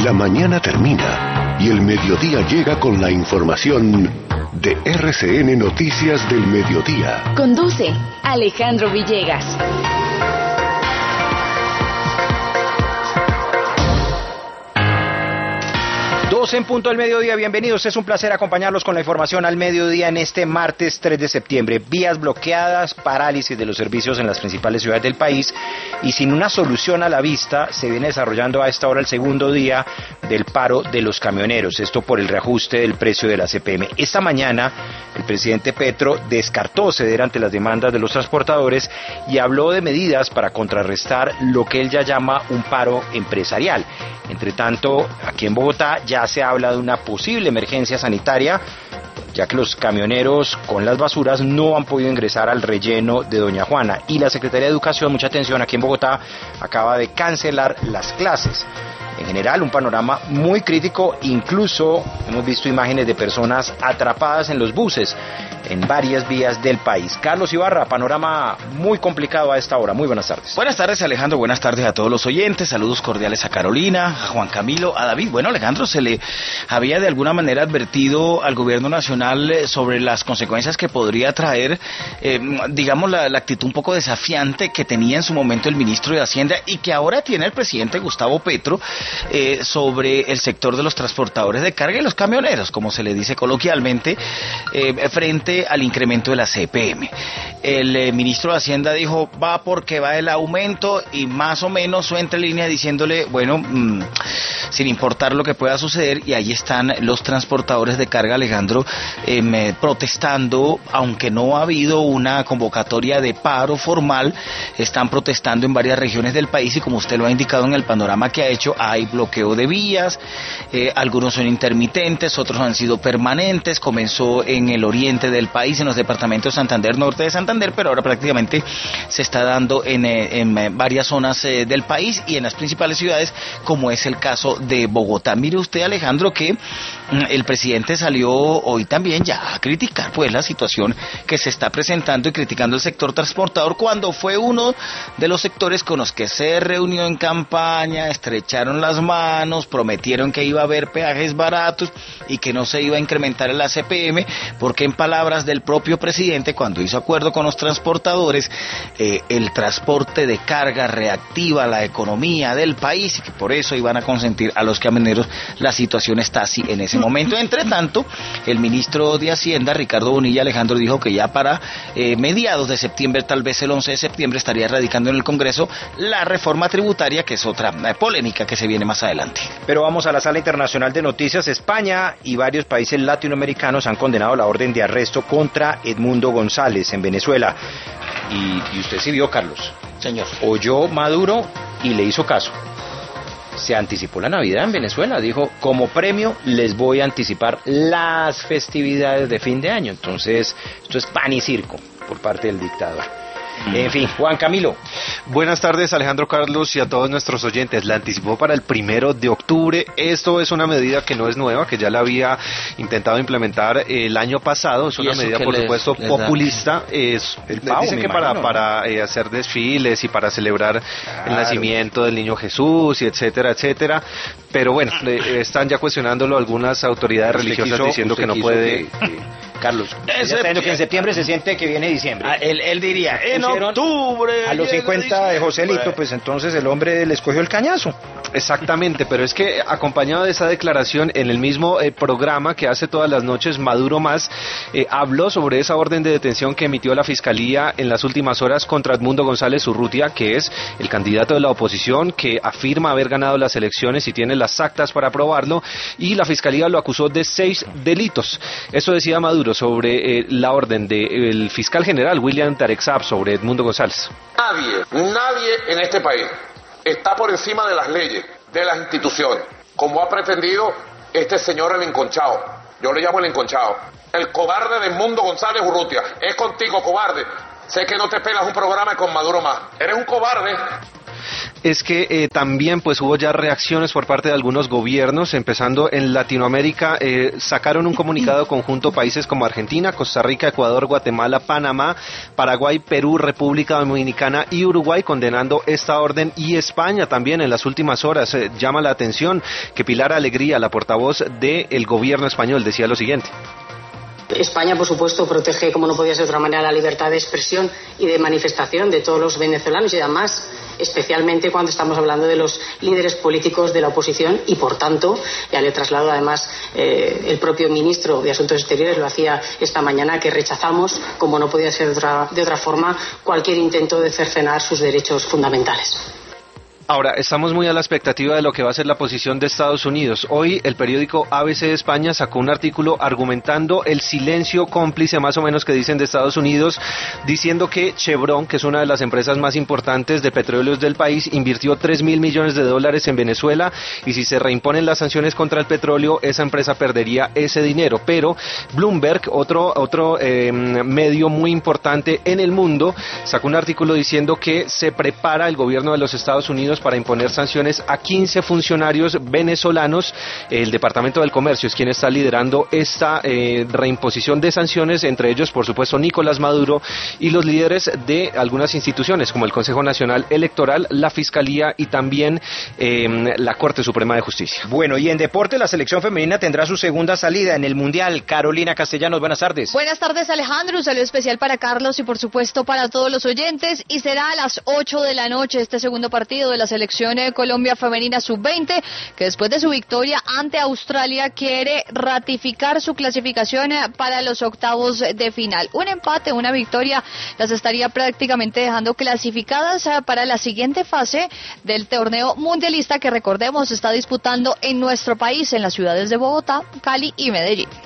La mañana termina y el mediodía llega con la información de RCN Noticias del Mediodía. Conduce Alejandro Villegas. 12 en punto del mediodía, bienvenidos, es un placer acompañarlos con la información al mediodía en este martes 3 de septiembre. Vías bloqueadas, parálisis de los servicios en las principales ciudades del país y sin una solución a la vista se viene desarrollando a esta hora el segundo día del paro de los camioneros, esto por el reajuste del precio de la CPM. Esta mañana el presidente Petro descartó ceder ante las demandas de los transportadores y habló de medidas para contrarrestar lo que él ya llama un paro empresarial. Entre tanto, aquí en Bogotá ya se habla de una posible emergencia sanitaria, ya que los camioneros con las basuras no han podido ingresar al relleno de Doña Juana. Y la Secretaría de Educación, mucha atención, aquí en Bogotá acaba de cancelar las clases. En general, un panorama muy crítico, incluso hemos visto imágenes de personas atrapadas en los buses en varias vías del país. Carlos Ibarra, panorama muy complicado a esta hora. Muy buenas tardes. Buenas tardes, Alejandro. Buenas tardes a todos los oyentes. Saludos cordiales a Carolina, a Juan Camilo, a David. Bueno, Alejandro, se le había de alguna manera advertido al gobierno nacional sobre las consecuencias que podría traer, digamos, la actitud un poco desafiante que tenía en su momento el ministro de Hacienda y que ahora tiene el presidente Gustavo Petro sobre el sector de los transportadores de carga y los camioneros, como se le dice coloquialmente, frente al incremento de la CPM. El ministro de Hacienda dijo, va porque va el aumento, y más o menos fue entre líneas diciéndole, bueno, sin importar lo que pueda suceder, y ahí están los transportadores de carga, Alejandro, protestando, aunque no ha habido una convocatoria de paro formal, están protestando en varias regiones del país, y como usted lo ha indicado en el panorama que ha hecho, hay bloqueo de vías, algunos son intermitentes, otros han sido permanentes. Comenzó en el oriente del país, en los departamentos de Santander, norte de Santander, pero ahora prácticamente se está dando en varias zonas del país y en las principales ciudades, como es el caso de Bogotá. Mire usted, Alejandro, que el presidente salió hoy también ya a criticar pues la situación que se está presentando y criticando el sector transportador, cuando fue uno de los sectores con los que se reunió en campaña, estrecharon las manos, prometieron que iba a haber peajes baratos y que no se iba a incrementar el ACPM, porque en palabras del propio presidente, cuando hizo acuerdo con los transportadores, el transporte de carga reactiva la economía del país y que por eso iban a consentir a los camioneros. La situación está así en ese momento. Entre tanto, el ministro de Hacienda, Ricardo Bonilla, Alejandro, dijo que ya para mediados de septiembre, tal vez el 11 de septiembre, estaría radicando en el Congreso la reforma tributaria, que es otra polémica que se viene más adelante. Pero vamos a la sala internacional de noticias. España y varios países latinoamericanos han condenado la orden de arresto contra Edmundo González en Venezuela. Y usted sí vio, Carlos. Señor. Oyó Maduro y le hizo caso. Se anticipó la Navidad en Venezuela. Dijo, como premio les voy a anticipar las festividades de fin de año. Entonces, esto es pan y circo por parte del dictador. En fin, Juan Camilo. Buenas tardes, Alejandro, Carlos, y a todos nuestros oyentes. La anticipó para el 1 de octubre. Esto es una medida que no es nueva, que ya la había intentado implementar el año pasado. Es una medida, por supuesto, populista. Dicen que para hacer desfiles y para celebrar el nacimiento del niño Jesús, y etcétera, etcétera. Pero bueno, están ya cuestionándolo algunas autoridades religiosas diciendo que no puede... Carlos, que en septiembre se siente que viene diciembre. Él diría, en octubre. A los 50 de Joselito, pues entonces el hombre le escogió el cañazo. Exactamente, pero es que acompañado de esa declaración, en el mismo programa que hace todas las noches Maduro Más, habló sobre esa orden de detención que emitió la Fiscalía en las últimas horas contra Edmundo González Urrutia, que es el candidato de la oposición, que afirma haber ganado las elecciones y tiene las actas para probarlo, y la Fiscalía lo acusó de 6 delitos. Eso decía Maduro sobre la orden del fiscal general William Tarek-Saab sobre Edmundo González. Nadie en este país está por encima de las leyes, de las instituciones, como ha pretendido este señor el enconchado. Yo le llamo el enconchado. El cobarde de Edmundo González Urrutia. Es contigo, cobarde. Sé que no te pelas un programa con Maduro Más. Eres un cobarde. es que también pues hubo ya reacciones por parte de algunos gobiernos, empezando en Latinoamérica. Sacaron un comunicado conjunto países como Argentina, Costa Rica, Ecuador, Guatemala, Panamá, Paraguay, Perú, República Dominicana y Uruguay, condenando esta orden, y España también en las últimas horas. Llama la atención que Pilar Alegría, la portavoz del gobierno español, decía lo siguiente. España, por supuesto, protege, como no podía ser de otra manera, la libertad de expresión y de manifestación de todos los venezolanos, y además, especialmente cuando estamos hablando de los líderes políticos de la oposición, y por tanto, ya le traslado además, el propio ministro de Asuntos Exteriores lo hacía esta mañana, que rechazamos, como no podía ser de otra forma, cualquier intento de cercenar sus derechos fundamentales. Ahora, estamos muy a la expectativa de lo que va a ser la posición de Estados Unidos. Hoy el periódico ABC de España sacó un artículo argumentando el silencio cómplice, más o menos, que dicen de Estados Unidos, diciendo que Chevron, que es una de las empresas más importantes de petróleos del país, invirtió $3.000 millones en Venezuela, y si se reimponen las sanciones contra el petróleo, esa empresa perdería ese dinero. Pero Bloomberg, otro medio muy importante en el mundo, sacó un artículo diciendo que se prepara el gobierno de los Estados Unidos para imponer sanciones a 15 funcionarios venezolanos. El Departamento del Comercio es quien está liderando esta reimposición de sanciones, entre ellos, por supuesto, Nicolás Maduro, y los líderes de algunas instituciones como el Consejo Nacional Electoral, la Fiscalía y también la Corte Suprema de Justicia. Bueno, y en deporte, la selección femenina tendrá su segunda salida en el Mundial. Carolina Castellanos, buenas tardes. Buenas tardes, Alejandro. Un saludo especial para Carlos y, por supuesto, para todos los oyentes. Y será a las 8 de la noche este segundo partido de la selección de Colombia femenina sub-20, que después de su victoria ante Australia quiere ratificar su clasificación para los octavos de final. Un empate, una victoria las estaría prácticamente dejando clasificadas para la siguiente fase del torneo mundialista, que, recordemos, está disputando en nuestro país, en las ciudades de Bogotá, Cali y Medellín.